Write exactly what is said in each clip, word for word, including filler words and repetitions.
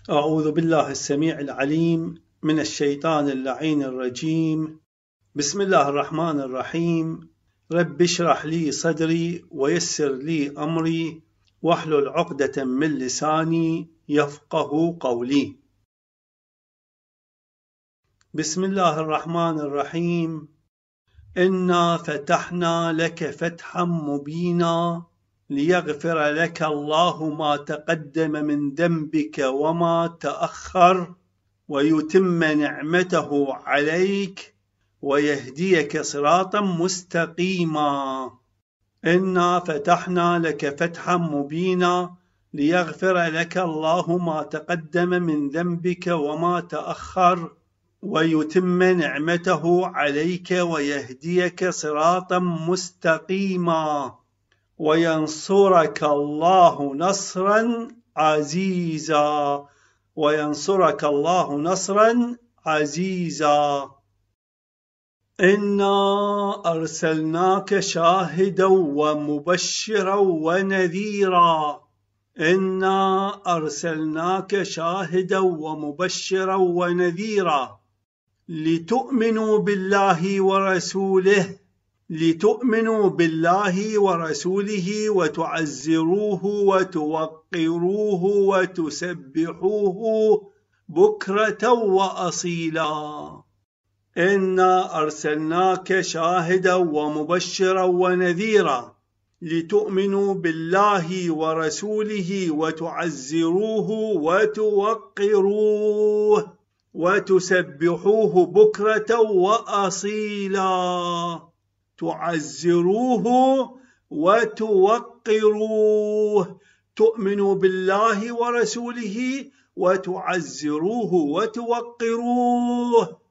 أعوذ بالله السميع العليم من الشيطان اللعين الرجيم. بسم الله الرحمن الرحيم. رب اشرح لي صدري ويسر لي أمري واحلل عقدة من لساني يفقه قولي. بسم الله الرحمن الرحيم. إنا فتحنا لك فتحا مبينا ليغفر لك الله ما تقدم من ذنبك وما تأخر ويتم نعمته عليك ويهديك صراطا مستقيما. إنا فتحنا لك فتحا مبينا ليغفر لك الله ما تقدم من ذنبك وما تأخر ويتم نعمته عليك ويهديك صراطا مستقيما وينصرك الله نصرا عزيزا وينصرك الله نصرا عزيزا. إنا أرسلناك شاهدا ومبشرا ونذيرا إنا أرسلناك شاهدا ومبشرا ونذيرا لتؤمنوا بالله ورسوله لتؤمنوا بالله ورسوله وتعزروه وتوقروه وتسبحوه بكرة وأصيلا. إنا أرسلناك شاهدا ومبشرا ونذيرا لتؤمنوا بالله ورسوله وتعزروه وتوقروه وتسبحوه بكرة وأصيلا. تعزروه وتوقروه، تؤمنوا بالله ورسوله وتعزروه وتوقروه.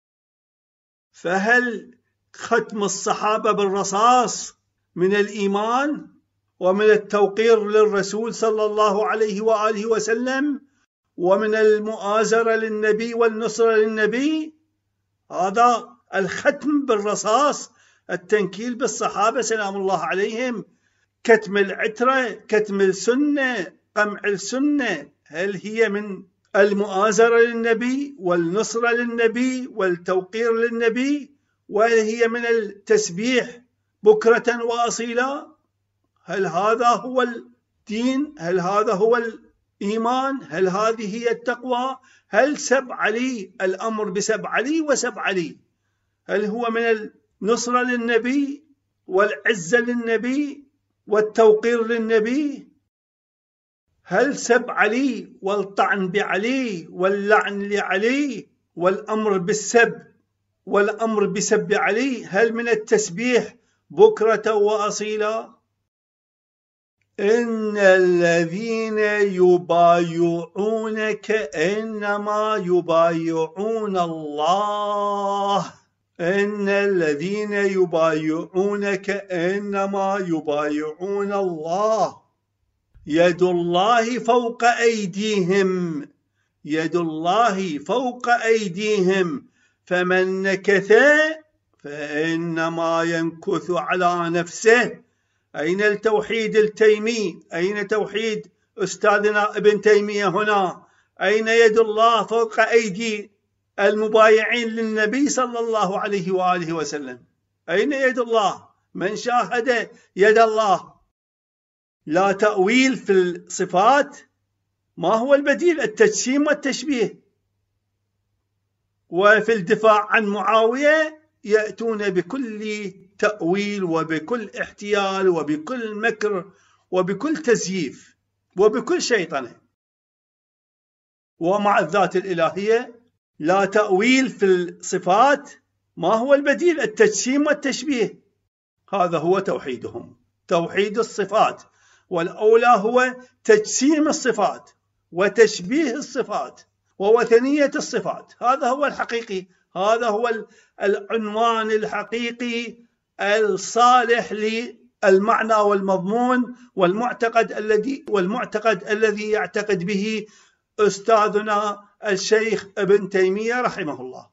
فهل ختم الصحابة بالرصاص من الإيمان ومن التوقير للرسول صلى الله عليه وآله وسلم ومن المؤازرة للنبي والنصرة للنبي؟ هذا الختم بالرصاص، التنكيل بالصحابة سلام الله عليهم، كتم العترة، كتم السنة، قمع السنة. هل هي من المؤازرة للنبي والنصرة للنبي والتوقير للنبي؟ وهل هي من التسبيح بكرة وأصيلا؟ هل هذا هو الدين؟ هل هذا هو الإيمان؟ هل هذه هي التقوى؟ هل سب علي، الأمر بسب علي وسب علي، هل هو من النصرة للنبي والعزة للنبي والتوقير للنبي؟ هل سب علي والطعن بعلي واللعن لعلي والأمر بالسب والأمر بسب علي هل من التسبيح بكرة وأصيلا؟ إن الذين يبايعونك إنما يبايعون الله إن الذين يبايعونك إنما يبايعون الله يد الله فوق أيديهم يد الله فوق أيديهم فمن نكث فإنما ينكث على نفسه. أين التوحيد التيمي؟ أين توحيد أستاذنا ابن تيمية هنا؟ أين يد الله فوق أيدي المبايعين للنبي صلى الله عليه وآله وسلم؟ أين يد الله؟ من شاهد يد الله؟ لا تأويل في الصفات. ما هو البديل؟ التجسيم والتشبيه. وفي الدفاع عن معاوية يأتون بكل تأويل وبكل احتيال وبكل مكر وبكل تزييف وبكل شيطنة. ومع الذات الإلهية لا تأويل في الصفات. ما هو البديل؟ التجسيم والتشبيه. هذا هو توحيدهم، توحيد الصفات، والأولى هو تجسيم الصفات وتشبيه الصفات ووثنية الصفات. هذا هو الحقيقي، هذا هو العنوان الحقيقي الصالح للمعنى والمضمون والمعتقد الذي والمعتقد الذي يعتقد به أستاذنا الشيخ ابن تيمية رحمه الله.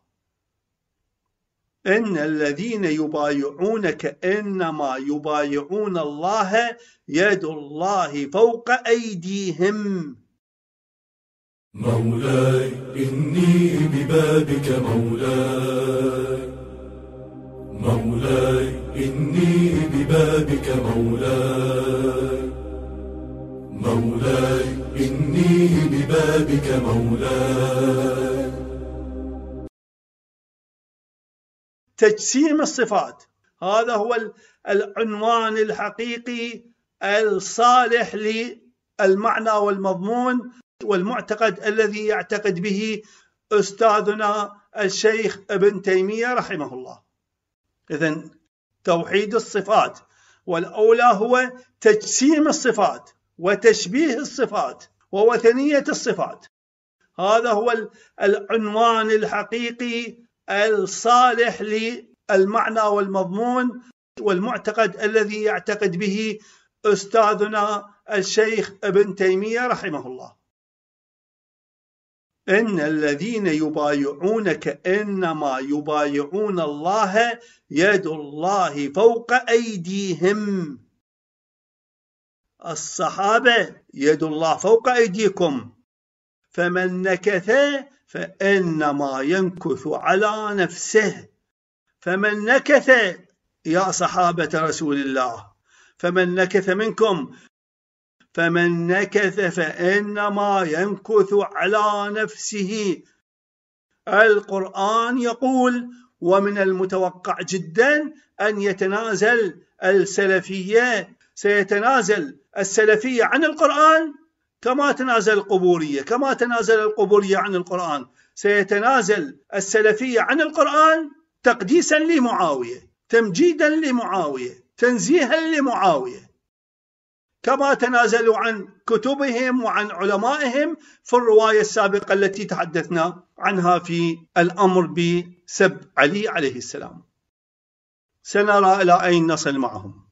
إن الذين يبايعونك إنما يبايعون الله يد الله فوق أيديهم مولاي إني ببابك مولاي، مولاي إني ببابك مولاي، مولاي إني ببابك مولاي. تجسيم الصفات هذا هو العنوان الحقيقي الصالح للمعنى والمضمون والمعتقد الذي يعتقد به أستاذنا الشيخ ابن تيمية رحمه الله. إذن توحيد الصفات، والأولى هو تجسيم الصفات وتشبيه الصفات ووثنية الصفات. هذا هو العنوان الحقيقي الصالح للمعنى والمضمون والمعتقد الذي يعتقد به أستاذنا الشيخ ابن تيمية رحمه الله. إن الذين يبايعونك إنما يبايعون الله يد الله فوق أيديهم. الصحابة يد الله فوق أيديكم، فمن نكث فإنما ينكث على نفسه. فمن نكث يا صحابة رسول الله، فمن نكث منكم، فمن نكث فإنما ينكث على نفسه. القرآن يقول: ومن المتوقع جدا أن يتنازل السلفية، سيتنازل السلفية عن القرآن كما تنازل القبورية، كما تنازل القبورية عن القرآن، سيتنازل السلفية عن القرآن تقديسا لمعاوية، تمجيدا لمعاوية، تنزيها لمعاوية، كما تنازلوا عن كتبهم وعن علمائهم في الرواية السابقة التي تحدثنا عنها في الأمر بسب علي عليه السلام. سنرى إلى أين نصل معهم.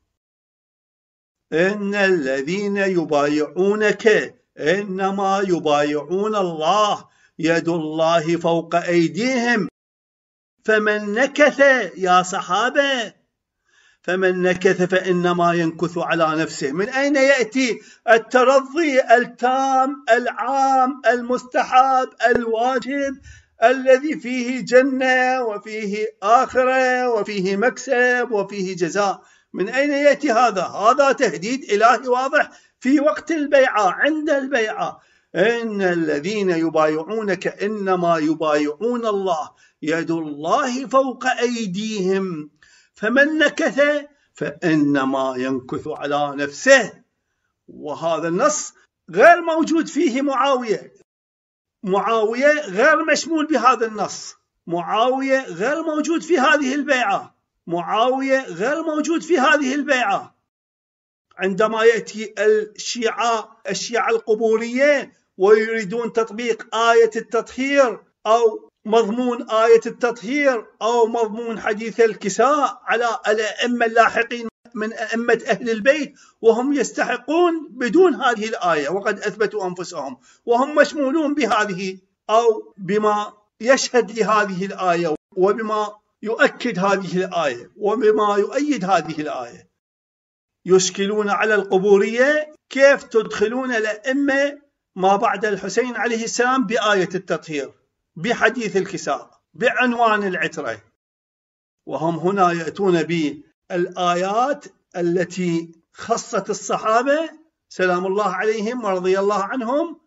إن الذين يبايعونك إنما يبايعون الله يد الله فوق أيديهم. فمن نكث يا صحابة، فمن نكث فإنما ينكث على نفسه. من أين يأتي الترضي التام العام المستحب الواجب الذي فيه جنة وفيه آخرة وفيه مكسب وفيه جزاء؟ من أين يأتي هذا؟ هذا تهديد إلهي واضح في وقت البيعة، عند البيعة. إن الذين يبايعونك إنما يبايعون الله يد الله فوق أيديهم. فمن نكث فإنما ينكث على نفسه. وهذا النص غير موجود فيه معاوية. معاوية غير مشمول بهذا النص. معاوية غير موجود في هذه البيعة. معاوية غير موجود في هذه البيعة. عندما يأتي الشيعة الشيعة القبورية ويريدون تطبيق آية التطهير أو مضمون آية التطهير أو مضمون حديث الكساء على الأئمة اللاحقين من أئمة أهل البيت، وهم يستحقون بدون هذه الآية وقد أثبتوا أنفسهم، وهم مشمولون بهذه أو بما يشهد لهذه الآية وبما يؤكد هذه الآية وبما يؤيد هذه الآية. يشكلون على القبورية كيف تدخلون الأئمة ما بعد الحسين عليه السلام بآية التطهير، بحديث الكساء، بعنوان العترة، وهم هنا يأتون بالآيات التي خصت الصحابة سلام الله عليهم ورضي الله عنهم،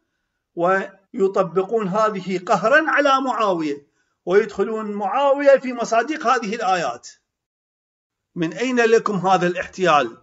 ويطبقون هذه قهرا على معاوية، ويدخلون معاوية في مصادق هذه الآيات. من أين لكم هذا الاحتيال؟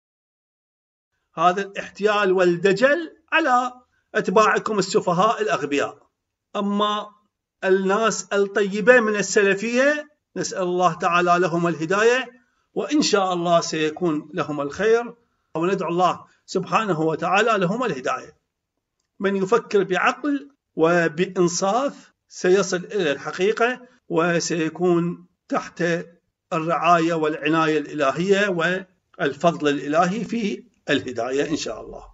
هذا الاحتيال والدجل على أتباعكم السفهاء الأغبياء. أما الناس الطيبة من السلفية نسأل الله تعالى لهم الهداية، وإن شاء الله سيكون لهم الخير، وندعو الله سبحانه وتعالى لهم الهداية. من يفكر بعقل وبإنصاف سيصل إلى الحقيقة، وسيكون تحت الرعاية والعناية الإلهية والفضل الإلهي في الهداية إن شاء الله.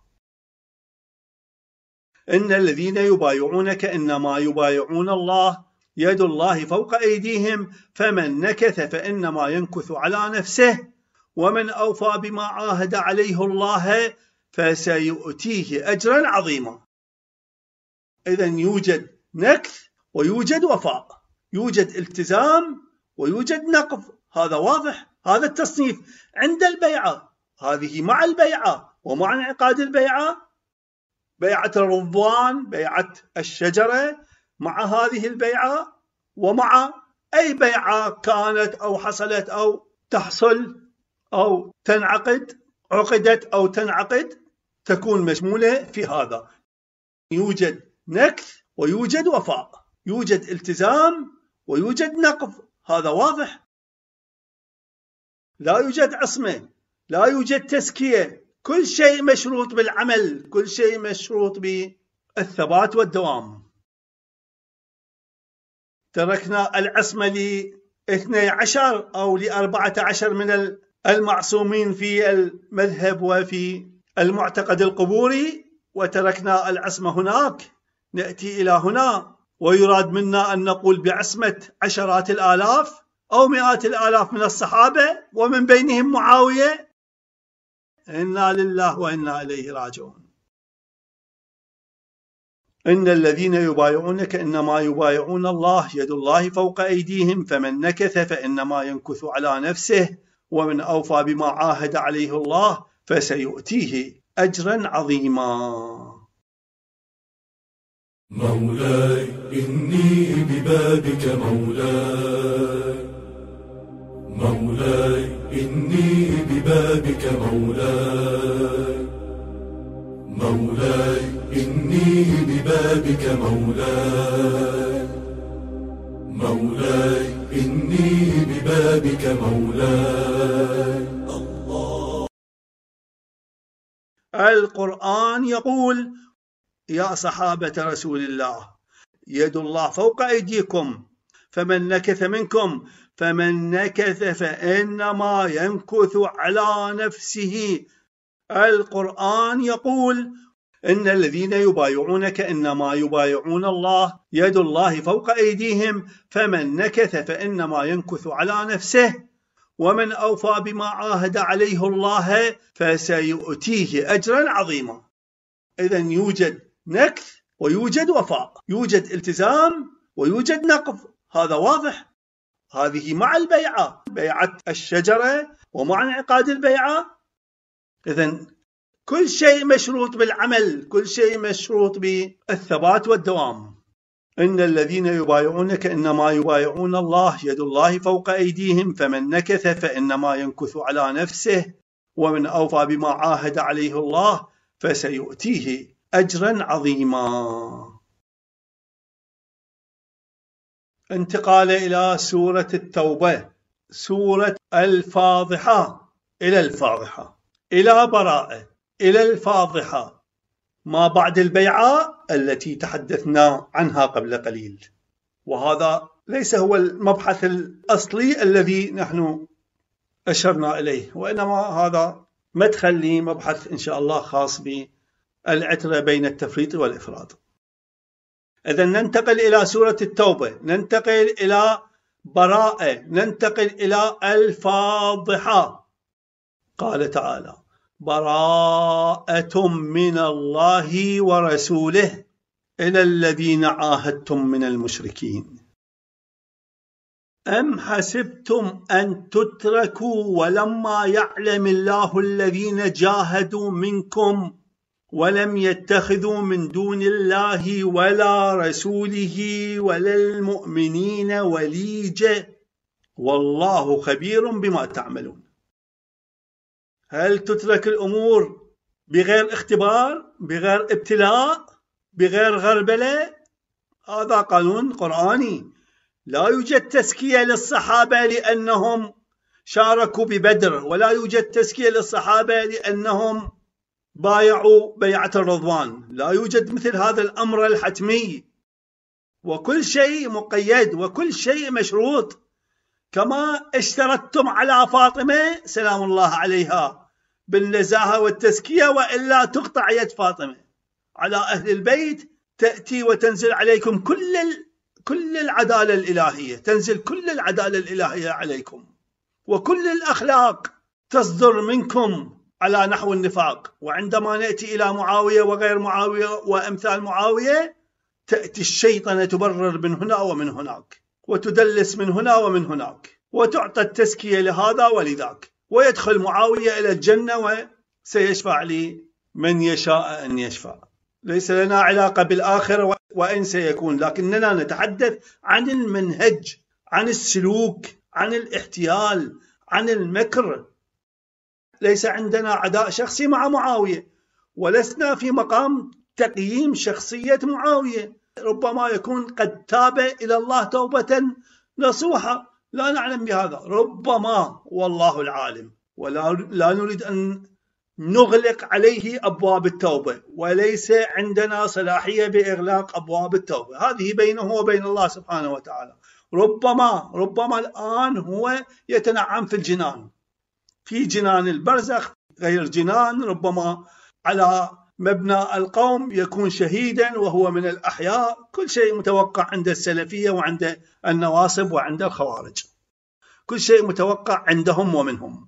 إن الذين يبايعونك إنما يبايعون الله يد الله فوق أيديهم. فمن نكث فإنما ينكث على نفسه، ومن أوفى بما عاهد عليه الله فسيؤتيه أجرا عظيما. إذا يوجد نكث ويوجد وفاء، يوجد التزام ويوجد نقض، هذا واضح. هذا التصنيف عند البيعة، هذه مع البيعة ومع انعقاد البيعة، بيعة الرضوان، بيعة الشجرة، مع هذه البيعة ومع أي بيعة كانت أو حصلت أو تحصل أو تنعقد، عقدت أو تنعقد، تكون مشمولة في هذا. يوجد نكث ويوجد وفاء، يوجد التزام ويوجد نقض، هذا واضح. لا يوجد عصمة، لا يوجد تزكية، كل شيء مشروط بالعمل، كل شيء مشروط بالثبات والدوام. تركنا العصمة لاثني عشر أو لأربعة عشر من المعصومين في المذهب وفي المعتقد القبوري، وتركنا العصمة هناك. نأتي إلى هنا ويراد منا أن نقول بعصمة عشرات الآلاف أو مئات الآلاف من الصحابة ومن بينهم معاوية. إنا لله وإنا إليه راجعون. إن الذين يبايعونك إنما يبايعون الله يد الله فوق أيديهم فمن نكث فإنما ينكث على نفسه ومن أوفى بما عاهد عليه الله فسيؤتيه أجرا عظيما. مولاي إني ببابك مولاي، مولاي إني ببابك مولاي، مولاي إني ببابك مولاي، مولاي إني ببابك مولاي. الله. القرآن يقول يا صحابة رسول الله يد الله فوق أيديكم فمن نكث منكم فمن نكث فإنما ينكث على نفسه. القرآن يقول إن الذين يبايعونك إنما يبايعون الله يد الله فوق أيديهم فمن نكث فإنما ينكث على نفسه ومن أوفى بما عاهد عليه الله فسيؤتيه أجرا عظيما. إذا يوجد نكث ويوجد وفاء، يوجد التزام ويوجد نقض، هذا واضح. هذه مع البيعة، بيعة الشجرة ومع انعقاد البيعة. إذن كل شيء مشروط بالعمل، كل شيء مشروط بالثبات والدوام. إن الذين يبايعونك إنما يبايعون الله يد الله فوق أيديهم فمن نكث فإنما ينكث على نفسه ومن أوفى بما عاهد عليه الله فسيؤتيه أجرا عظيما. انتقال إلى سورة التوبة، سورة الفاضحة، إلى الفاضحة، إلى براءة، إلى الفاضحة، ما بعد البيعة التي تحدثنا عنها قبل قليل. وهذا ليس هو المبحث الأصلي الذي نحن أشرنا إليه، وإنما هذا مدخل لمبحث إن شاء الله خاص بالعترة بين التفريط والإفراط. إذن ننتقل إلى سورة التوبة، ننتقل إلى براءة، ننتقل إلى الفاضحة. قال تعالى براءة من الله ورسوله إلى الذين عاهدتم من المشركين أم حسبتم أن تتركوا ولما يعلم الله الذين جاهدوا منكم ولم يتخذوا من دون الله ولا رسوله ولا المؤمنين وليجا والله خبير بما تعملون. هل تترك الأمور بغير اختبار، بغير ابتلاء، بغير غربلة؟ هذا قانون قرآني. لا يوجد تزكية للصحابة لأنهم شاركوا ببدر، ولا يوجد تزكية للصحابة لأنهم بايعوا بيعة الرضوان، لا يوجد مثل هذا الأمر الحتمي. وكل شيء مقيد وكل شيء مشروط، كما اشترطتم على فاطمة سلام الله عليها بالنزاهة والتزكية وإلا تقطع يد فاطمة. على أهل البيت تأتي وتنزل عليكم كل كل العدالة الإلهية، تنزل كل العدالة الإلهية عليكم، وكل الأخلاق تصدر منكم على نحو النفاق. وعندما نأتي إلى معاوية وغير معاوية وأمثال معاوية تأتي الشيطنة تبرر من هنا ومن هناك، وتدلس من هنا ومن هناك، وتعطى التزكية لهذا ولذاك، ويدخل معاوية إلى الجنة وسيشفع لي من يشاء أن يشفع. ليس لنا علاقة بالآخرة وإن سيكون، لكننا نتحدث عن المنهج، عن السلوك، عن الاحتيال، عن المكر. ليس عندنا عداء شخصي مع معاوية، ولسنا في مقام تقييم شخصية معاوية. ربما يكون قد تاب إلى الله توبة نصوحة، لا نعلم بهذا، ربما، والله العالم. ولا لا نريد أن نغلق عليه أبواب التوبة، وليس عندنا صلاحية بإغلاق أبواب التوبة، هذه بينه وبين الله سبحانه وتعالى. ربما ربما الآن هو يتنعم في الجنان، في جنان البرزخ غير جنان، ربما على مبنى القوم يكون شهيدا وهو من الأحياء. كل شيء متوقع عند السلفية وعند النواصب وعند الخوارج، كل شيء متوقع عندهم ومنهم.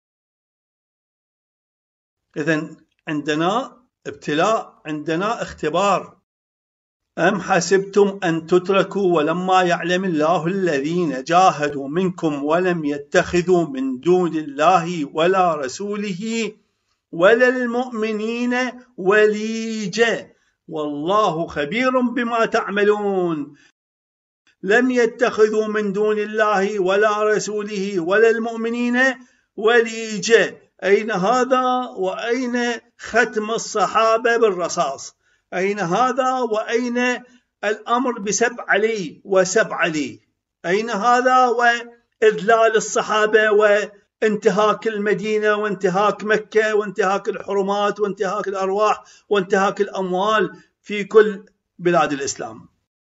إذن عندنا ابتلاء، عندنا اختبار. أم حسبتم أن تتركوا ولما يعلم الله الذين جاهدوا منكم ولم يتخذوا من دون الله ولا رسوله ولا المؤمنين وليجا والله خبير بما تعملون. لم يتخذوا من دون الله ولا رسوله ولا المؤمنين وليجا. أين هذا وأين ختم الصحابة بالرصاص؟ أين هذا وأين الأمر بسب علي وسب علي؟ أين هذا وإذلال الصحابة وانتهاك المدينة وانتهاك مكة وانتهاك الحرمات وانتهاك الأرواح وانتهاك الأموال في كل بلاد الإسلام؟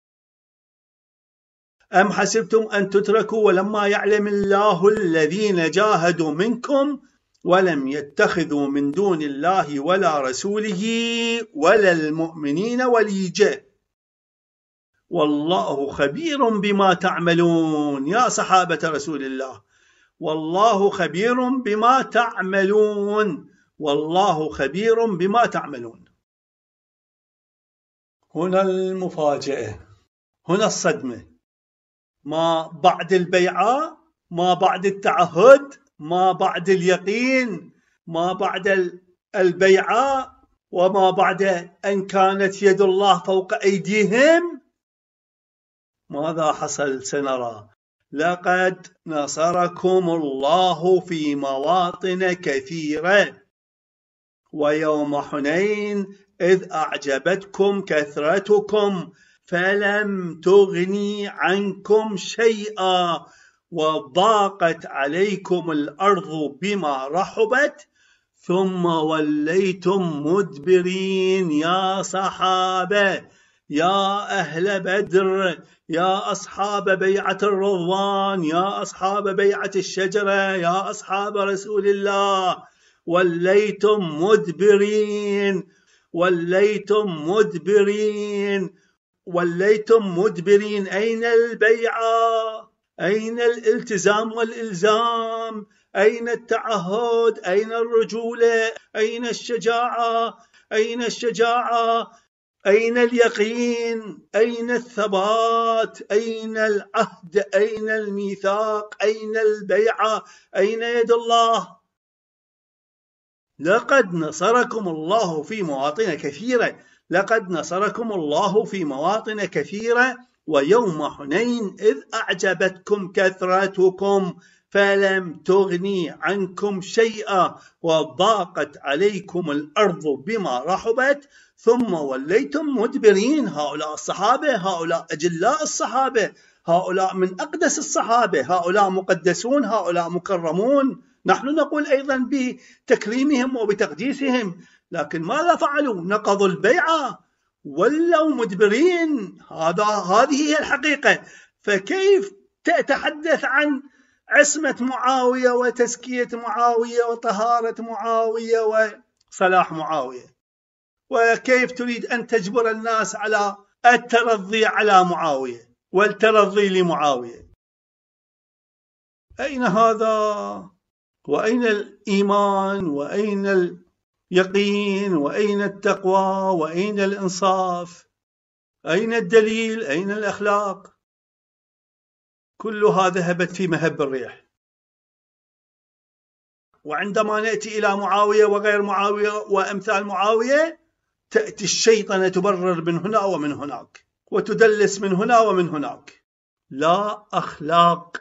أم حسبتم أن تتركوا ولما يعلم الله الذين جاهدوا منكم ولم يتخذوا من دون الله ولا رسوله ولا المؤمنين وليجا والله خبير بما تعملون. يا صحابة رسول الله، والله خبير بما تعملون، والله خبير بما تعملون. هنا المفاجأة، هنا الصدمة. ما بعد البيعة، ما بعد التعهد، ما بعد اليقين، ما بعد البيعة، وما بعد أن كانت يد الله فوق أيديهم، ماذا حصل سنرى. لقد نصركم الله في مواطن كثيرة ويوم حنين إذ أعجبتكم كثرتكم فلم تغني عنكم شيئا وضاقت عليكم الأرض بما رحبت ثم وليتم مدبرين. يا صحابة، يا أهل بدر، يا أصحاب بيعة الرضوان، يا أصحاب بيعة الشجرة، يا أصحاب رسول الله، وليتم مدبرين، وليتم مدبرين، وليتم مدبرين. أين البيعة؟ أين الالتزام والإلزام؟ أين التعهد؟ أين الرجولة؟ أين الشجاعة؟ أين الشجاعة؟ أين اليقين؟ أين الثبات؟ أين العهد؟ أين الميثاق؟ أين البيعة؟ أين يد الله؟ لقد نصركم الله في مواطن كثيرة، لقد نصركم الله في مواطن كثيرة ويوم حنين إذ أعجبتكم كثرتكم فلم تغني عنكم شيئا وضاقت عليكم الأرض بما رحبت ثم وليتم مدبرين. هؤلاء الصحابة، هؤلاء أجلاء الصحابة، هؤلاء من أقدس الصحابة، هؤلاء مقدسون، هؤلاء مكرمون، نحن نقول أيضا بتكريمهم وبتقديسهم، لكن ماذا فعلوا؟ نقضوا البيعة، ولوا مدبرين. هذا هذه هي الحقيقة. فكيف تتحدث عن عصمة معاوية وتزكية معاوية وطهارة معاوية وصلاح معاوية، وكيف تريد أن تجبر الناس على الترضي على معاوية والترضي لمعاوية؟ أين هذا؟ وأين الإيمان؟ وأين اليقين؟ وأين التقوى؟ وأين الإنصاف؟ أين الدليل؟ أين الأخلاق؟ كلها ذهبت في مهب الريح. وعندما نأتي إلى معاوية وغير معاوية وأمثال معاوية، تأتي الشيطنة تبرر من هنا ومن هناك، وتدلس من هنا ومن هناك. لا أخلاق.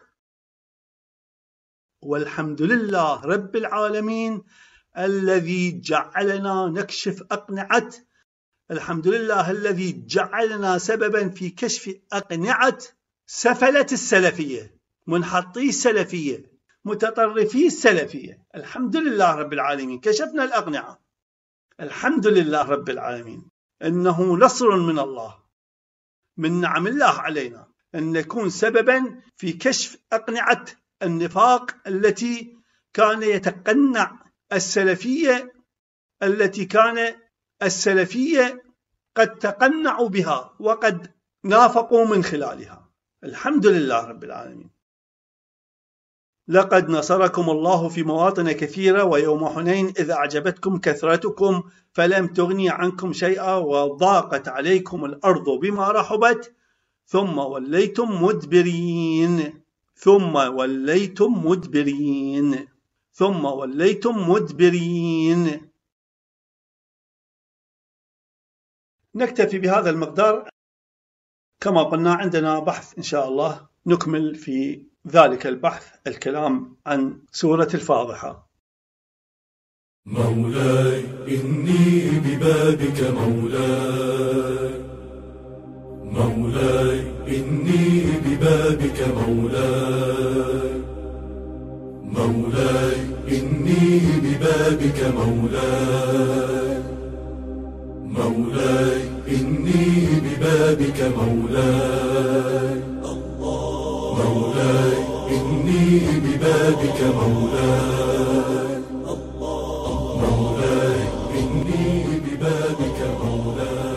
والحمد لله رب العالمين الذي جعلنا نكشف أقنعة، الحمد لله الذي جعلنا سببا في كشف أقنعة سفلة السلفية، منحطي السلفية، متطرفي السلفية. الحمد لله رب العالمين كشفنا الأقنعة. الحمد لله رب العالمين، إنه نصر من الله، من نعم الله علينا أن نكون سببا في كشف أقنعة النفاق التي كان يتقنع السلفية، التي كان السلفية قد تقنعوا بها وقد نافقوا من خلالها. الحمد لله رب العالمين. لقد نصركم الله في مواطن كثيرة ويوم حنين إذ أعجبتكم كثرتكم فلم تغني عنكم شيئا وضاقت عليكم الأرض بما رحبت ثم وليتم مدبرين ثم وليتم مدبرين ثم وليتم مدبرين. نكتفي بهذا المقدار. كما قلنا عندنا بحث إن شاء الله نكمل في ذلك البحث الكلام عن سورة الفاضحة. مولاي إني ببابك مولاي، مولاي إني ببابك مولاي، مولاي إني ببابك مولاي، مولاي إني ببابك مولاي، مولاي إني ببابك مولاي، مولاي إني ببابك مولاي.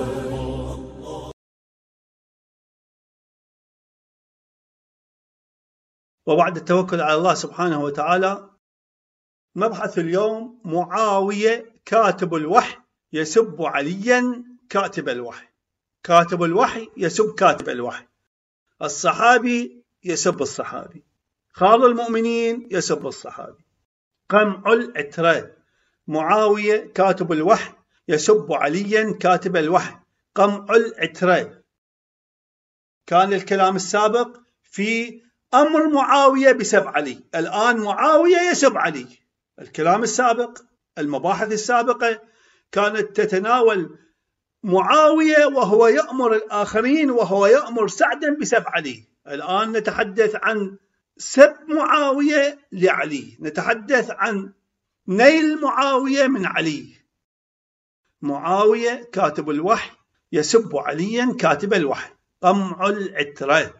وبعد التوكل على الله سبحانه وتعالى، مبحث اليوم معاوية كاتب الوحي يسب عليا كاتب الوحي. كاتب الوحي يسب كاتب الوحي، الصحابي يسب الصحابي، خال المؤمنين يسب الصحابي. قمع العترة. معاوية كاتب الوحي يسب عليا كاتب الوحي، قمع العترة. كان الكلام السابق في أمر معاوية بسب علي، الآن معاوية يسب علي. الكلام السابق، المباحث السابقة كانت تتناول معاوية وهو يأمر الآخرين وهو يأمر سعدا بسب علي. الآن نتحدث عن سب معاوية لعلي، نتحدث عن نيل معاوية من علي. معاوية كاتب الوحي يسب عليا كاتب الوحي، قمع العترة.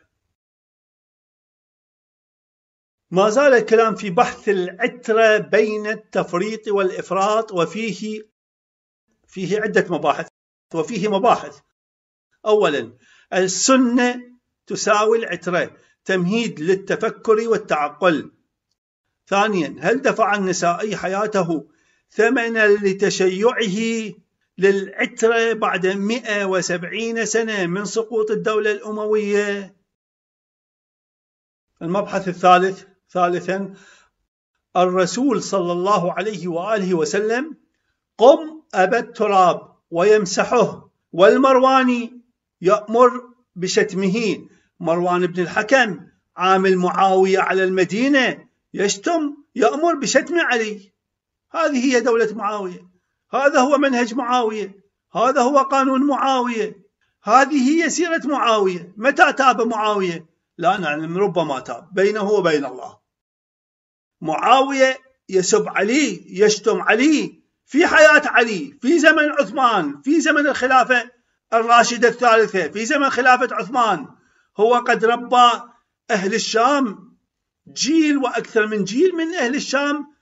ما زال الكلام في بحث العترة بين التفريط والإفراط، وفيه فيه عدة مباحث وفيه مباحث. أولا، السنة تساوي العترة، تمهيد للتفكر والتعقل. ثانيا، هل دفع النسائي حياته ثمنا لتشيعه للعترة بعد مئة وسبعين سنة من سقوط الدولة الأموية؟ المبحث الثالث، ثالثا، الرسول صلى الله عليه وآله وسلم قم أبا التراب ويمسحه، والمرواني يأمر بشتمه. مروان بن الحكم عامل معاوية على المدينة يشتم، يأمر بشتم علي. هذه هي دولة معاوية، هذا هو منهج معاوية، هذا هو قانون معاوية، هذه هي سيرة معاوية. متى تاب معاوية؟ لا نعلم، ربما تاب بينه وبين الله. معاوية يسب علي، يشتم علي في حياة علي، في زمن عثمان، في زمن الخلافة الراشدة الثالثة، في زمن خلافة عثمان. هو قد ربى أهل الشام، جيل وأكثر من جيل من أهل الشام.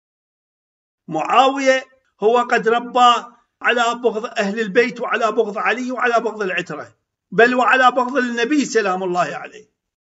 معاوية هو قد ربى على بغض أهل البيت وعلى بغض علي وعلى بغض العترة، بل وعلى بغض النبي سلام الله عليه.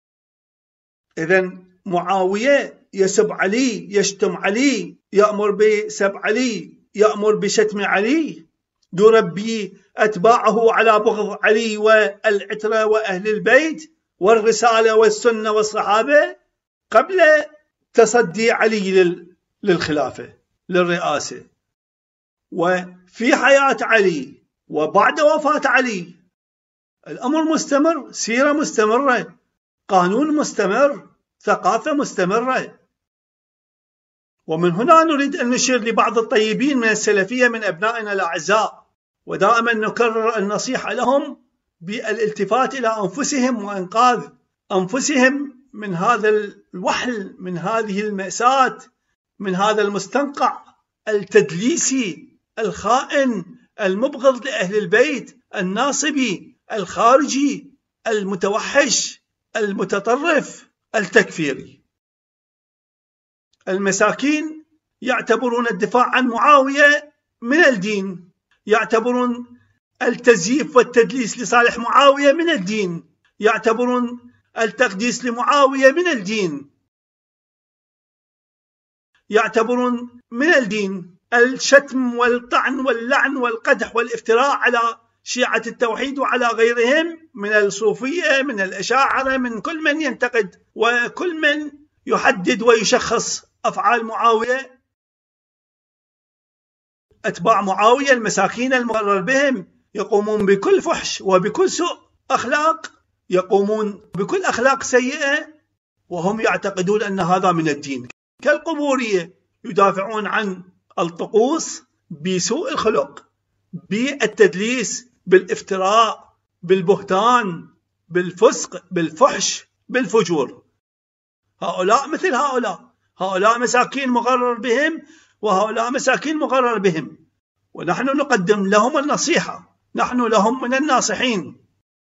إذن معاوية يسب علي، يشتم علي، يأمر بسب علي، يأمر بشتم علي، يربي أتباعه على بغض علي والعترة وأهل البيت والرسالة والسنة والصحابة قبل تصدي علي للخلافة للرئاسة، وفي حياة علي وبعد وفاة علي الأمر مستمر، سيرة مستمرة، قانون مستمر، ثقافة مستمرة. ومن هنا نريد أن نشير لبعض الطيبين من السلفية من أبنائنا الأعزاء، ودائما نكرر النصيحة لهم بالالتفات إلى أنفسهم وإنقاذ أنفسهم من هذا الوحل، من هذه المأساة، من هذا المستنقع التدليسي الخائن المبغض لأهل البيت الناصبي الخارجي المتوحش المتطرف التكفيري. المساكين يعتبرون الدفاع عن معاوية من الدين، يعتبرون التزييف والتدليس لصالح معاوية من الدين، يعتبرون التقديس لمعاوية من الدين، يعتبرون من الدين الشتم والطعن واللعن والقدح والافتراء على شيعة التوحيد وعلى غيرهم من الصوفية من الأشاعرة من كل من ينتقد وكل من يحدد ويشخص أفعال معاوية. أتباع معاوية المساكين المقرر بهم يقومون بكل فحش وبكل سوء أخلاق، يقومون بكل أخلاق سيئة وهم يعتقدون أن هذا من الدين، كالقبورية يدافعون عن الطقوس بسوء الخلق، بالتدليس، بالافتراء، بالبهتان، بالفسق، بالفحش، بالفجور. هؤلاء مثل هؤلاء، هؤلاء مساكين مقرر بهم وهؤلاء مساكين مقرر بهم، ونحن نقدم لهم النصيحة، نحن لهم من الناصحين.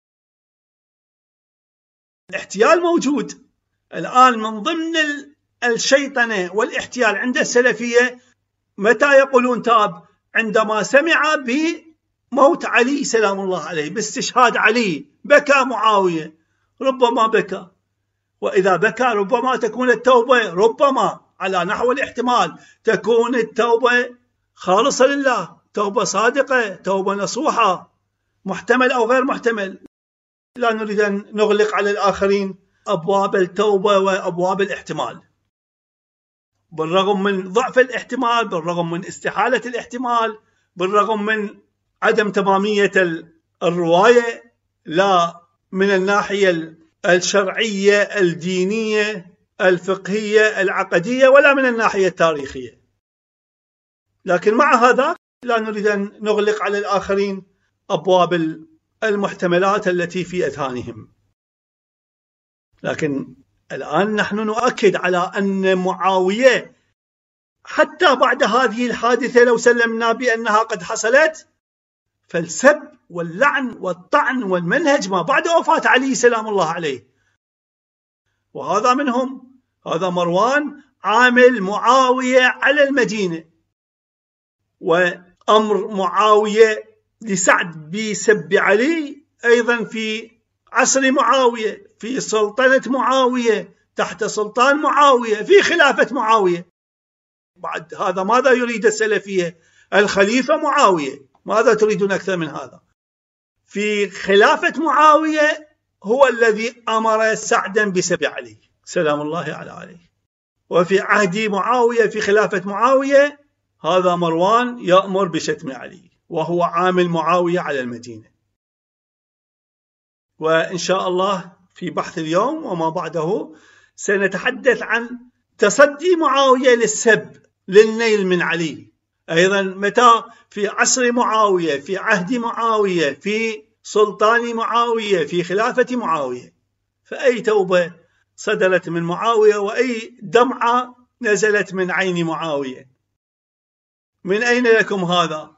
الاحتيال موجود الآن من ضمن الشيطنة والاحتيال عند السلفية. متى يقولون تاب؟ عندما سمع بموت علي سلام الله عليه، باستشهاد علي بكى معاوية، ربما بكى، وإذا بكى ربما تكون التوبة، ربما على نحو الاحتمال تكون التوبة خالصة لله، توبة صادقة، توبة نصوحة، محتمل أو غير محتمل. لا نريد أن نغلق على الآخرين أبواب التوبة وأبواب الاحتمال، بالرغم من ضعف الاحتمال، بالرغم من استحالة الاحتمال، بالرغم من عدم تمامية الرواية، لا من الناحية الشرعية الدينية الفقهية العقدية ولا من الناحية التاريخية. لكن مع هذا لا نريد أن نغلق على الآخرين أبواب المحتملات التي في أذهانهم. لكن الآن نحن نؤكد على أن معاوية حتى بعد هذه الحادثة لو سلمنا بأنها قد حصلت، فالسب واللعن والطعن والمنهج ما بعد وفاة علي سلام الله عليه، وهذا منهم، هذا مروان عامل معاوية على المدينة، وأمر معاوية لسعد بسب علي أيضا في عصر معاوية، في سلطنة معاوية، تحت سلطان معاوية، في خلافة معاوية. بعد هذا ماذا يريد السلفية؟ الخليفة معاوية، ماذا تريدون أكثر من هذا؟ في خلافة معاوية هو الذي أمر سعدا بسب علي سلام الله على عليه، وفي عهد معاوية في خلافة معاوية هذا مروان يأمر بشتم علي وهو عامل معاوية على المدينة. وإن شاء الله في بحث اليوم وما بعده سنتحدث عن تصدي معاوية للسب للنيل من علي، أيضا متى في عصر معاوية، في عهد معاوية، في سلطان معاوية، في خلافة معاوية، فأي توبة صدرت من معاوية وأي دمعة نزلت من عين معاوية، من أين لكم هذا؟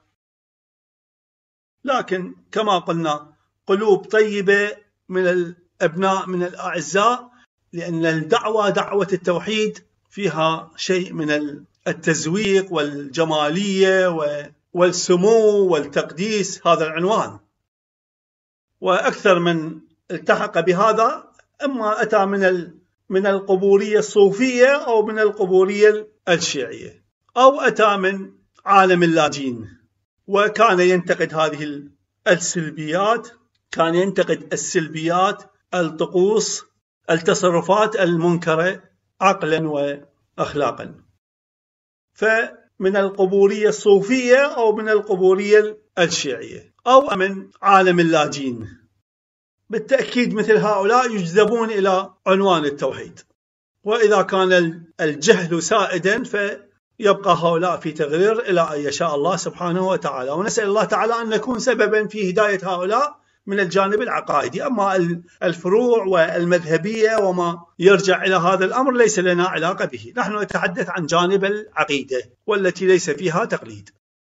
لكن كما قلنا قلوب طيبة من الأبناء من الأعزاء، لأن الدعوة دعوة التوحيد فيها شيء من التزويق والجمالية والسمو والتقديس، هذا العنوان. وأكثر من التحق بهذا أما أتى من من القبورية الصوفية أو من القبورية الشيعية، أو أتى من عالم اللاجين وكان ينتقد هذه السلبيات، كان ينتقد السلبيات، الطقوس، التصرفات المنكرة عقلا وأخلاقا. فمن القبورية الصوفية أو من القبورية الشيعية أو من عالم اللاجئين، بالتأكيد مثل هؤلاء يجذبون إلى عنوان التوحيد. وإذا كان الجهل سائدا فيبقى هؤلاء في تغرير إلى أن يشاء الله سبحانه وتعالى. ونسأل الله تعالى أن نكون سببا في هداية هؤلاء من الجانب العقائدي. أما الفروع والمذهبية وما يرجع إلى هذا الأمر ليس لنا علاقة به، نحن نتحدث عن جانب العقيدة والتي ليس فيها تقليد.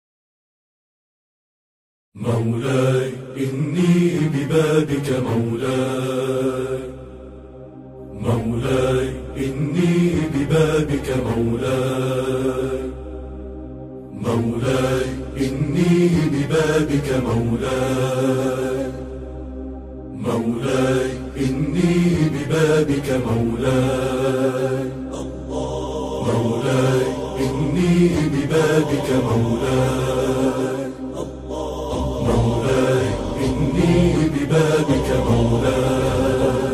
مولاي إني ببابك مولاي، مولاي إني ببابك مولاي، مولاي إني ببابك مولاي، مولاي إني ببابك مولاي، مولاي إني ببابك مولاي، مولاي إني ببابك مولاي،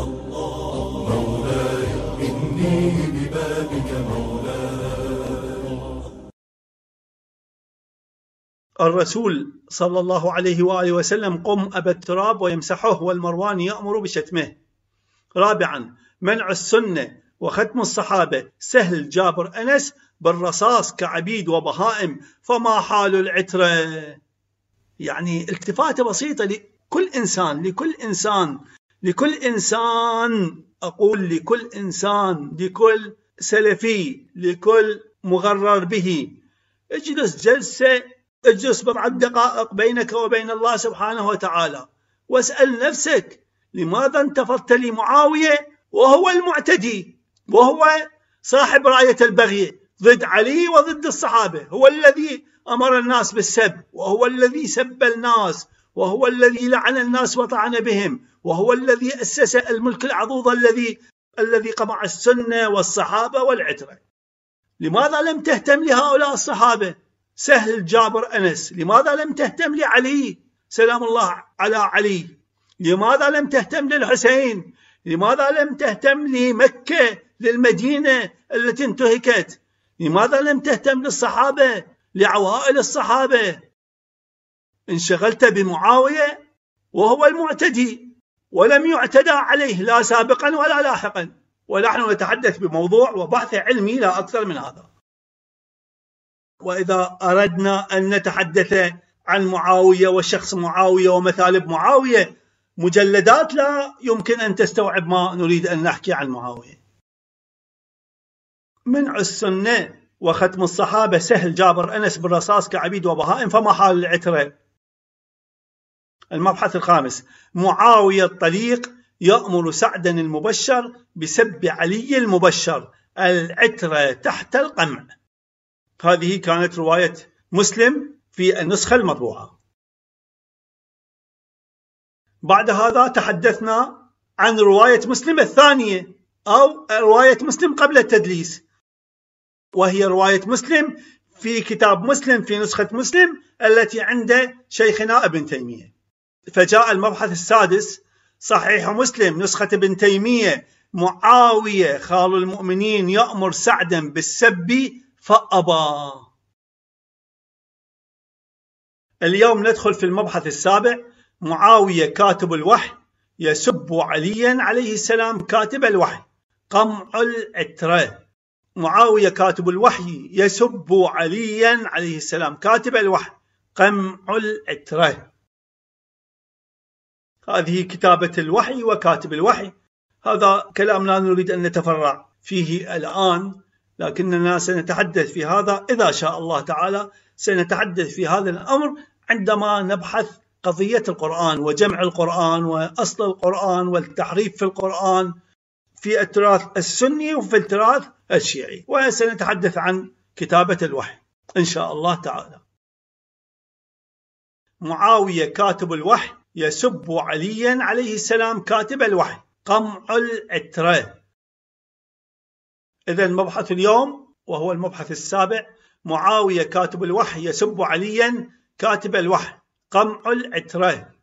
مولاي إني ببابك مولاي. الرسول صلى الله عليه وآله وسلم قم أبا التراب ويمسحه والمروان يأمر بشتمه. رابعا منع السنة وختم الصحابة سهل جابر أنس بالرصاص كعبيد وبهائم فما حال العترة. يعني التفاتة بسيطة لكل إنسان لكل إنسان لكل إنسان أقول لكل إنسان لكل سلفي لكل مغرر به. اجلس جلسة اجلس بضع دقائق بينك وبين الله سبحانه وتعالى واسأل نفسك لماذا انتفضت لمعاوية وهو المعتدي وهو صاحب راية البغي ضد علي وضد الصحابة، هو الذي أمر الناس بالسب وهو الذي سب الناس وهو الذي لعن الناس وطعن بهم وهو الذي أسس الملك العضوض الذي الذي قمع السنة والصحابة والعترة. لماذا لم تهتم لهؤلاء الصحابة؟ سهل جابر أنس. لماذا لم تهتم لعلي سلام الله على علي؟ لماذا لم تهتم للحسين؟ لماذا لم تهتم لمكة للمدينة التي انتهكت؟ لماذا لم تهتم للصحابة لعوائل الصحابة؟ انشغلت بمعاوية وهو المعتدي ولم يعتدى عليه لا سابقا ولا لاحقا، ونحن نتحدث بموضوع وبحث علمي لا أكثر من هذا. وإذا أردنا أن نتحدث عن معاوية وشخص معاوية ومثالب معاوية مجلدات لا يمكن أن تستوعب ما نريد أن نحكي عن معاوية. منع السنة وختم الصحابة سهل جابر أنس بالرصاص كعبيد وبهائم فما حال العترة. المبحث الخامس معاوية الطليق يأمر سعدا المبشر بسب علي المبشر العترة تحت القمع. هذه كانت رواية مسلم في النسخة المطبوعة. بعد هذا تحدثنا عن رواية مسلم الثانية أو رواية مسلم قبل التدليس، وهي رواية مسلم في كتاب مسلم في نسخة مسلم التي عند شيخنا ابن تيمية. فجاء المبحث السادس صحيح مسلم نسخة ابن تيمية معاوية خال المؤمنين يأمر سعدا بالسب فأبى. اليوم ندخل في المبحث السابع معاوية كاتب الوحي يسب عليا عليه السلام كاتب الوحي قمع العترة. معاوية كاتب الوحي يسب عليا عليه السلام كاتب الوحي قمع العترة. هذه كتابة الوحي وكاتب الوحي، هذا كلام لا نريد أن نتفرع فيه الآن، لكننا سنتحدث في هذا إذا شاء الله تعالى. سنتحدث في هذا الأمر عندما نبحث قضية القرآن وجمع القرآن وأصل القرآن والتحريف في القرآن في التراث السني وفي التراث الشيعي، وسنتحدث عن كتابة الوحي إن شاء الله تعالى. معاوية كاتب الوحي يسب عليا عليه السلام كاتب الوحي قمع العترة. إذن مبحث اليوم وهو المبحث السابع معاوية كاتب الوحي يسب عليا كاتب الوحي قمع العترة.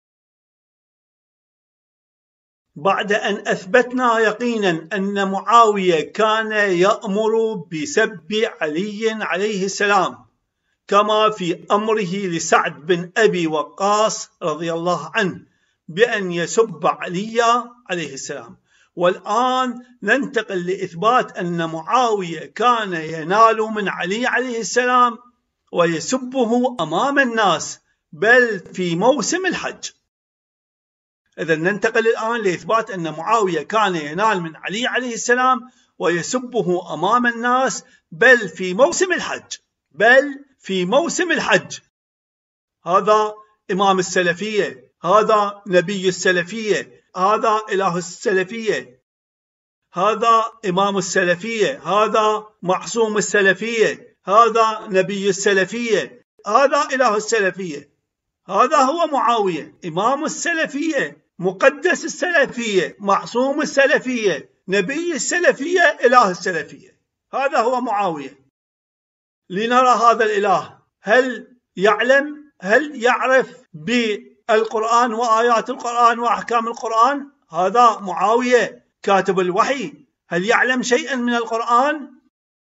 بعد أن أثبتنا يقينا أن معاوية كان يأمر بسب علي عليه السلام كما في أمره لسعد بن أبي وقاص رضي الله عنه بأن يسب علي عليه السلام، والآن ننتقل لإثبات أن معاوية كان ينال من علي عليه السلام ويسبه أمام الناس بل في موسم الحج. إذا ننتقل الآن لإثبات أن معاوية كان ينال من علي عليه السلام ويسبه أمام الناس بل في موسم الحج، بل في موسم الحج. هذا إمام السلفية، هذا نبي السلفية، هذا إله السلفية، هذا إمام السلفية، هذا معصوم السلفية، هذا نبي السلفية، هذا إله السلفية. هذا هو معاوية، إمام السلفية، مقدس السلفية، معصوم السلفية، نبي السلفية، إله السلفية. هذا هو معاوية. لنرى هذا الإله هل يعلم، هل يعرف بالقرآن وآيات القرآن وأحكام القرآن؟ هذا معاوية كاتب الوحي، هل يعلم شيئا من القرآن؟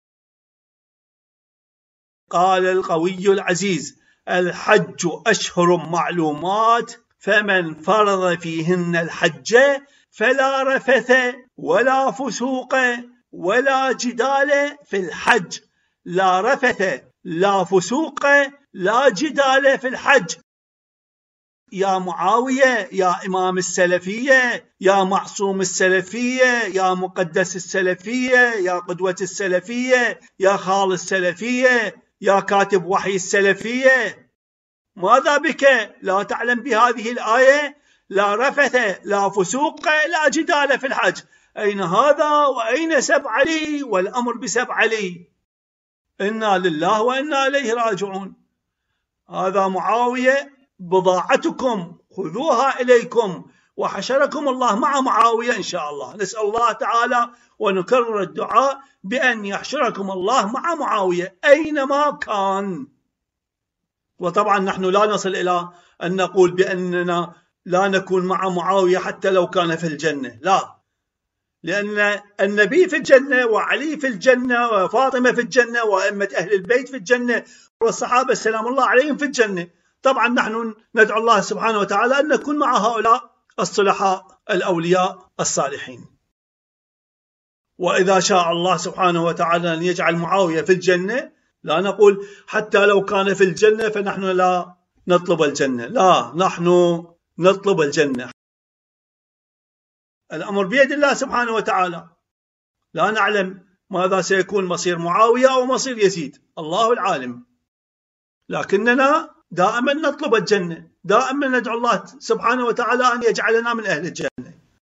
قال القوي العزيز: الحج أشهر معلومات فمن فرض فيهن الحج فلا رفث ولا فسوق ولا جدال في الحج. لا رفث لا فسوق لا جدال في الحج. يا معاوية، يا إمام السلفية، يا معصوم السلفية، يا مقدس السلفية، يا قدوة السلفية، يا خال السلفية، يا كاتب وحي السلفية، ماذا بك لا تعلم بهذه الآية؟ لا رفث لا فسوق لا جدال في الحج. أين هذا وأين سب علي والأمر بسب علي؟ إنا لله وإنا إليه راجعون. هذا معاوية بضاعتكم، خذوها إليكم، وحشركم الله مع معاوية إن شاء الله. نسأل الله تعالى ونكرر الدعاء بأن يحشركم الله مع معاوية أينما كان. وطبعا نحن لا نصل إلى أن نقول بأننا لا نكون مع معاوية حتى لو كان في الجنة، لا، لأن النبي في الجنة وعلي في الجنة وفاطمة في الجنة وأئمة أهل البيت في الجنة والصحابة سلام الله عليهم في الجنة. طبعا نحن ندعو الله سبحانه وتعالى أن نكون مع هؤلاء الصلحاء الأولياء الصالحين. وإذا شاء الله سبحانه وتعالى أن يجعل معاوية في الجنة، لا نقول حتى لو كان في الجنة فنحن لا نطلب الجنة، لا، نحن نطلب الجنة. الأمر بيد الله سبحانه وتعالى، لا نعلم ماذا سيكون مصير معاوية أو مصير يزيد، الله العالم، لكننا دائما نطلب الجنة، دائما ندعو الله سبحانه وتعالى أن يجعلنا من أهل الجنة.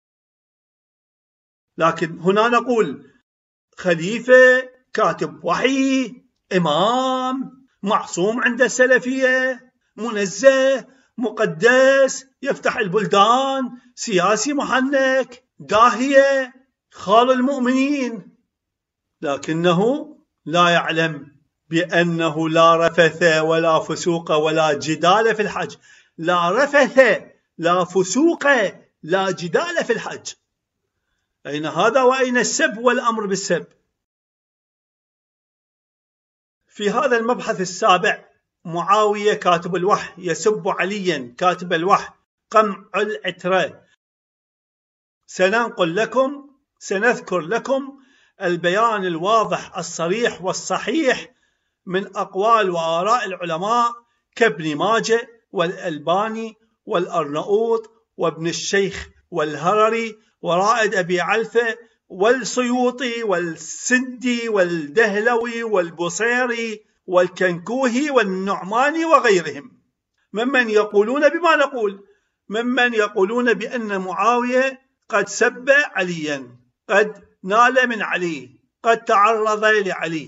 لكن هنا نقول خليفة، كاتب وحي، إمام، معصوم عند السلفية، منزه، مقدس، يفتح البلدان، سياسي محنك، داهية، خال المؤمنين، لكنه لا يعلم بأنه لا رفث ولا فسوق ولا جدال في الحج. لا رفث لا فسوق لا جدال في الحج. أين هذا وأين السب والأمر بالسب؟ في هذا المبحث السابع معاوية كاتب الوحي يسب عليا كاتب الوحي قمع العترة. سننقل لكم سنذكر لكم البيان الواضح الصريح والصحيح من أقوال وآراء العلماء كابن ماجه والألباني والأرنؤوط وابن الشيخ والهرري ورائد أبي علفة والسيوطي والسندي والدهلوي والبصيري والكنكوهي والنعماني وغيرهم، ممن يقولون بما نقول، ممن يقولون بأن معاوية قد سب عليا، قد نال من علي، قد تعرض لعلي.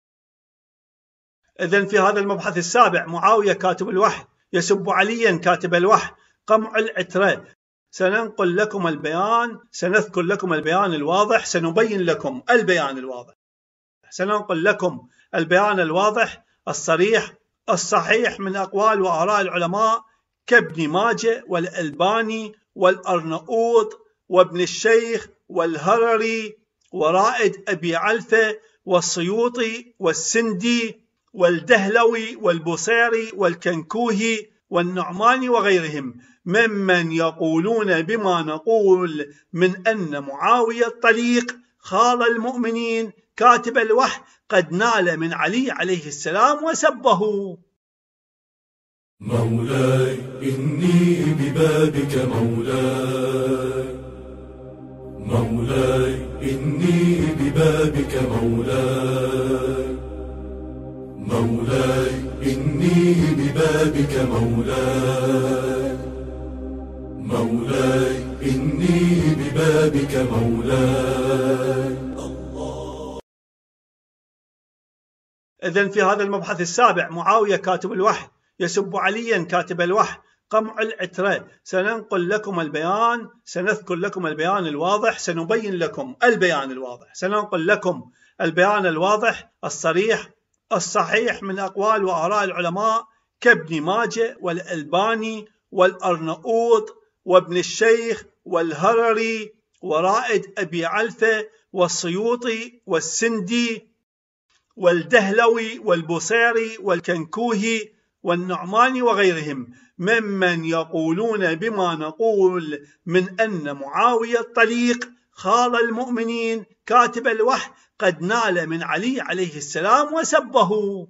إذن في هذا المبحث السابع معاوية كاتب الوحي يسب عليا كاتب الوحي قمع العترة. سننقل لكم البيان، سنذكر لكم البيان الواضح، سنبين لكم البيان الواضح، سننقل لكم البيان الواضح الصريح الصحيح من أقوال وآراء العلماء كابن ماجه والألباني والأرنؤوط وابن الشيخ والهرري ورائد أبي علفة والسيوطي والسندي والدهلوي والبصيري والكنكوهي والنعماني وغيرهم ممن يقولون بما نقول من أن معاوية الطليق خال المؤمنين كاتب الوحي قد نال من علي عليه السلام وسبه. مولاي إني ببابك مولاي، مولاي إني ببابك مولاي، مولاي إني ببابك مولاي، مولاي إني ببابك مولاي. إذن في هذا المبحث السابع معاوية كاتب الوحي يسب عليا كاتب الوحي قمع العترة. سننقل لكم البيان، سنذكر لكم البيان الواضح، سنبين لكم البيان الواضح، سننقل لكم البيان الواضح الصريح الصحيح من أقوال وآراء العلماء كابن ماجه والألباني والأرنؤوط وابن الشيخ والهرري ورائد أبي علفة والسيوطي والسندي والدهلوي والبصيري والكنكوهي والنعماني وغيرهم ممن يقولون بما نقول من أن معاوية الطليق خال المؤمنين كاتب الوحي قد نال من علي عليه السلام وسبه.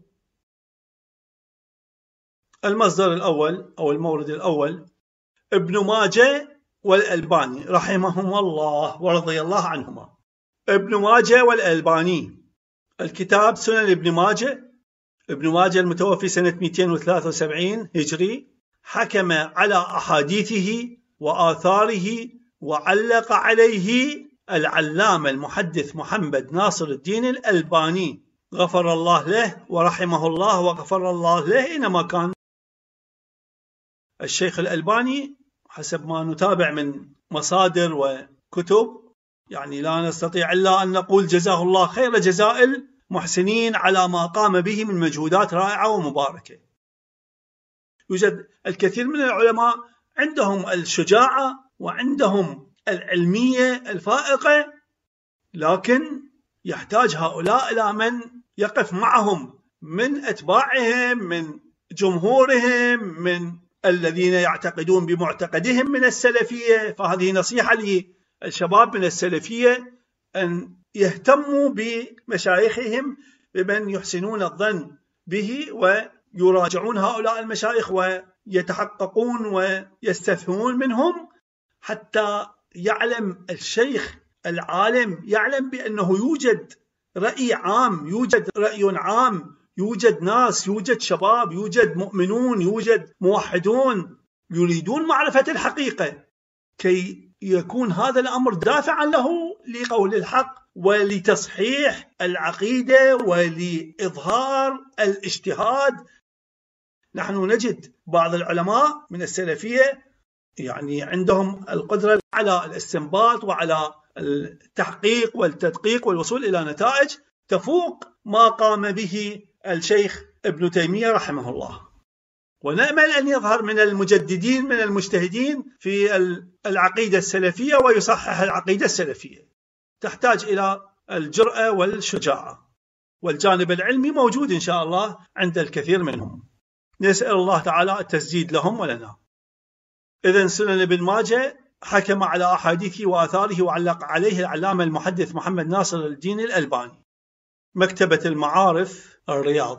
المصدر الأول أو المورد الأول ابن ماجه والألباني رحمهم الله ورضي الله عنهما. ابن ماجه والألباني، الكتاب سنن ابن ماجه، ابن ماجه المتوفي سنة مئتين وثلاثة وسبعين هجري، حكم على أحاديثه وآثاره وعلق عليه العلامة المحدث محمد ناصر الدين الألباني غفر الله له ورحمه الله وغفر الله له أينما كان. الشيخ الألباني حسب ما نتابع من مصادر وكتب يعني لا نستطيع إلا أن نقول جزاه الله خير جزاء المحسنين على ما قام به من مجهودات رائعة ومباركة. يوجد الكثير من العلماء عندهم الشجاعة وعندهم العلمية الفائقة، لكن يحتاج هؤلاء إلى من يقف معهم من أتباعهم من جمهورهم من الذين يعتقدون بمعتقدهم من السلفية. فهذه نصيحة للشباب من السلفية أن يهتموا بمشايخهم بمن يحسنون الظن به ويراجعون هؤلاء المشايخ ويتحققون ويستفهمون منهم حتى يعلم الشيخ العالم يعلم بأنه يوجد رأي عام، يوجد رأي عام، يوجد ناس، يوجد شباب، يوجد مؤمنون، يوجد موحدون يريدون معرفة الحقيقة، كي يكون هذا الأمر دافعا له لقول الحق ولتصحيح العقيدة ولإظهار الاجتهاد. نحن نجد بعض العلماء من السلفية يعني عندهم القدرة على الاستنباط وعلى التحقيق والتدقيق والوصول إلى نتائج تفوق ما قام به الشيخ ابن تيمية رحمه الله. ونأمل أن يظهر من المجددين من المجتهدين في العقيدة السلفية ويصحح العقيدة السلفية. تحتاج إلى الجرأة والشجاعة، والجانب العلمي موجود إن شاء الله عند الكثير منهم. نسأل الله تعالى التسديد لهم ولنا. إذن سنن ابن ماجه حكم على أحاديثه وآثاره وعلق عليه العلامة المحدث محمد ناصر الدين الألباني. مكتبة المعارف الرياض.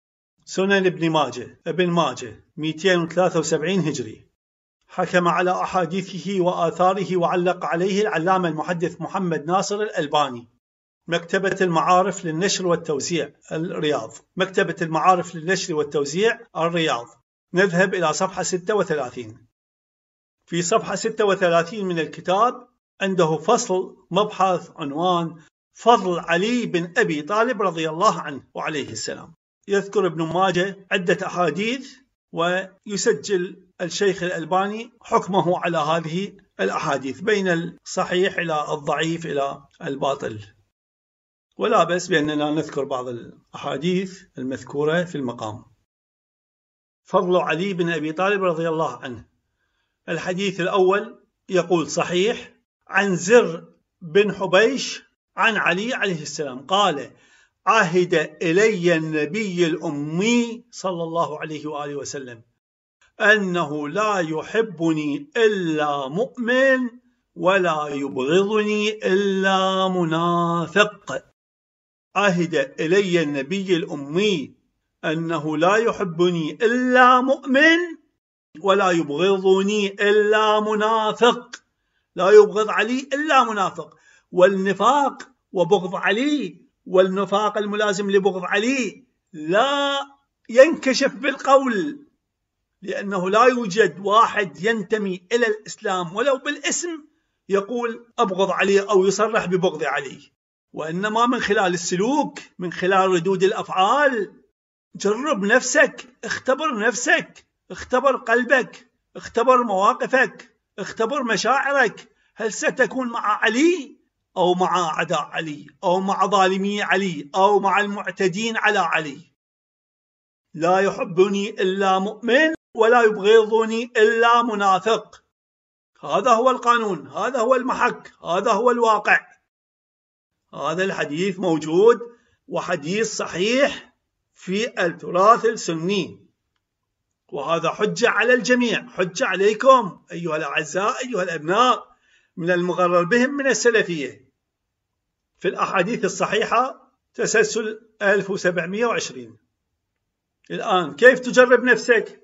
سنن ابن ماجه ابن ماجه مئتين وثلاثة وسبعين هجري، حكم على أحاديثه وآثاره وعلق عليه العلامة المحدث محمد ناصر الألباني. مكتبة المعارف للنشر والتوزيع الرياض. مكتبة المعارف للنشر والتوزيع الرياض. نذهب إلى صفحة ستة وثلاثين. في صفحة ستة وثلاثين من الكتاب عنده فصل مبحث عنوان فضل علي بن أبي طالب رضي الله عنه وعليه السلام. يذكر ابن ماجه عدة أحاديث ويسجل الشيخ الألباني حكمه على هذه الأحاديث بين الصحيح إلى الضعيف إلى الباطل، ولا بأس بأننا نذكر بعض الأحاديث المذكورة في المقام. فضل علي بن أبي طالب رضي الله عنه. الحديث الأول يقول صحيح عن زر بن حبيش عن علي عليه السلام قال: عهد إلي النبي الأمي صلى الله عليه وآله وسلم أنه لا يحبني إلا مؤمن ولا يبغضني إلا منافق. عهد إلي النبي الأمي أنه لا يحبني إلا مؤمن ولا يبغضني إلا منافق. لا يبغض علي إلا منافق. والنفاق وبغض علي والنفاق الملازم لبغض علي لا ينكشف بالقول، لأنه لا يوجد واحد ينتمي إلى الإسلام ولو بالاسم يقول أبغض علي أو يصرح ببغض علي، وإنما من خلال السلوك، من خلال ردود الأفعال. جرب نفسك، اختبر نفسك، اختبر قلبك، اختبر مواقفك، اختبر مشاعرك. هل ستكون مع علي أو مع أعداء علي أو مع ظالمي علي أو مع المعتدين على علي؟ لا يحبني إلا مؤمن ولا يبغضني إلا منافق. هذا هو القانون، هذا هو المحك، هذا هو الواقع. هذا الحديث موجود وحديث صحيح في التراث السني، وهذا حجة على الجميع، حجة عليكم أيها الأعزاء أيها الأبناء من المغرر بهم من السلفية. في الأحاديث الصحيحة تسلسل ألف وسبعمئة وعشرين. الآن كيف تجرب نفسك؟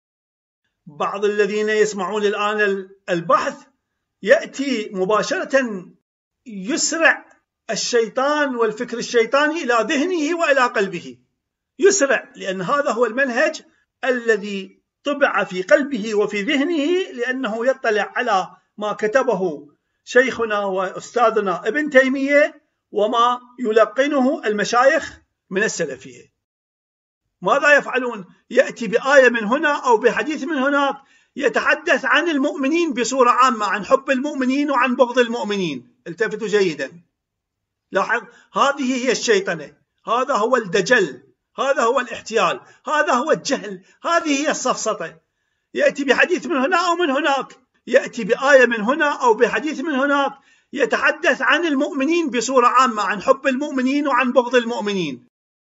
بعض الذين يسمعون الآن البحث يأتي مباشرة يسرع الشيطان والفكر الشيطاني إلى ذهنه وإلى قلبه، يسرع، لأن هذا هو المنهج الذي طبع في قلبه وفي ذهنه، لأنه يطلع على ما كتبه شيخنا وأستاذنا ابن تيمية وما يلقنه المشايخ من السلفية. ماذا يفعلون؟ يأتي بآية من هنا أو بحديث من هناك يتحدث عن المؤمنين بصورة عامة، عن حب المؤمنين وعن بغض المؤمنين. التفتوا جيدا، لاحظ، هذه هي الشيطنة، هذا هو الدجل، هذا هو الاحتيال، هذا هو الجهل، هذه هي السفسطة. يأتي بحديث من هنا أو من هناك، يأتي بآية من هنا أو بحديث من هناك يتحدث عن المؤمنين بصورة عامة، عن حب المؤمنين وعن بغض المؤمنين.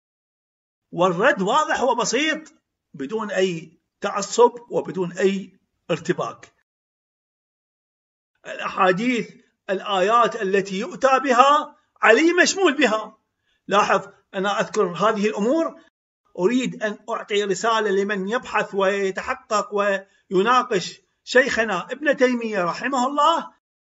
والرد واضح وبسيط بدون أي تعصب وبدون أي ارتباك. الأحاديث، الآيات التي يؤتى بها علي مشمول بها. لاحظ، أنا أذكر هذه الأمور، أريد أن أعطي رسالة لمن يبحث ويتحقق ويناقش شيخنا ابن تيمية رحمه الله.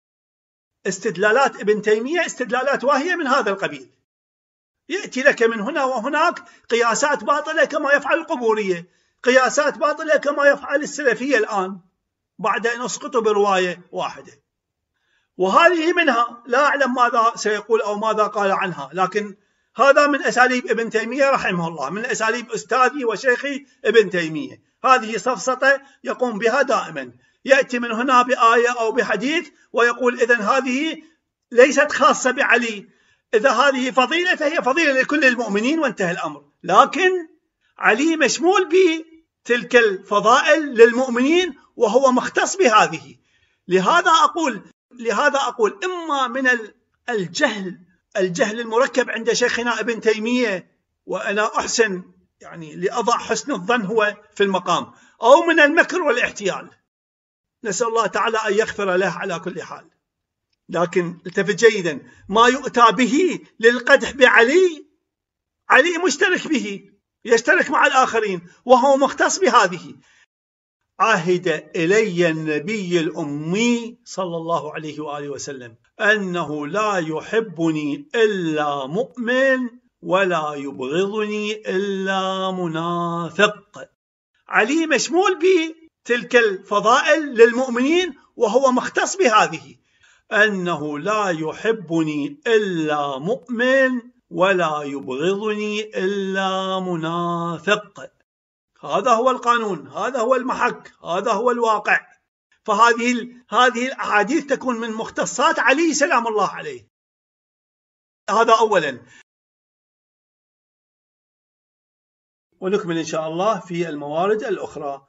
استدلالات ابن تيمية استدلالات واهية من هذا القبيل، يأتي لك من هنا وهناك قياسات باطلة كما يفعل القبورية، قياسات باطلة كما يفعل السلفية الآن بعد أن أسقطوا برواية واحدة، وهذه منها لا أعلم ماذا سيقول أو ماذا قال عنها، لكن هذا من أساليب ابن تيمية رحمه الله، من أساليب أستاذي وشيخي ابن تيمية. هذه سفسطة يقوم بها دائما، يأتي من هنا بآية أو بحديث ويقول إذن هذه ليست خاصة بعلي، إذا هذه فضيلة فهي فضيلة لكل المؤمنين وانتهى الأمر، لكن علي مشمول بتلك الفضائل للمؤمنين وهو مختص بهذه. لهذا أقول لهذا أقول إما من الجهل الجهل المركب عند شيخنا ابن تيمية، وأنا أحسن يعني لأضع حسن الظن هو في المقام، أو من المكر والاحتيال. نسأل الله تعالى أن يغفر له على كل حال. لكن التفت جيدا، ما يؤتى به للقدح بعلي، علي مشترك به، يشترك مع الآخرين وهو مختص بهذه. عهد إلي النبي الأمي صلى الله عليه وآله وسلم أنه لا يحبني إلا مؤمن ولا يبغضني إلا منافق. علي مشمول بتلك الفضائل للمؤمنين وهو مختص بهذه، أنه لا يحبني إلا مؤمن ولا يبغضني إلا منافق. هذا هو القانون، هذا هو المحك، هذا هو الواقع. فهذه هذه الأحاديث تكون من مختصات علي سلام الله عليه. هذا أولا. ونكمل إن شاء الله في الموارد الأخرى.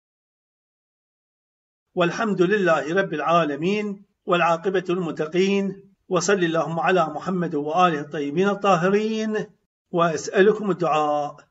والحمد لله رب العالمين، والعاقبة للمتقين، وصل اللهم على محمد وآله الطيبين الطاهرين، وأسألكم الدعاء.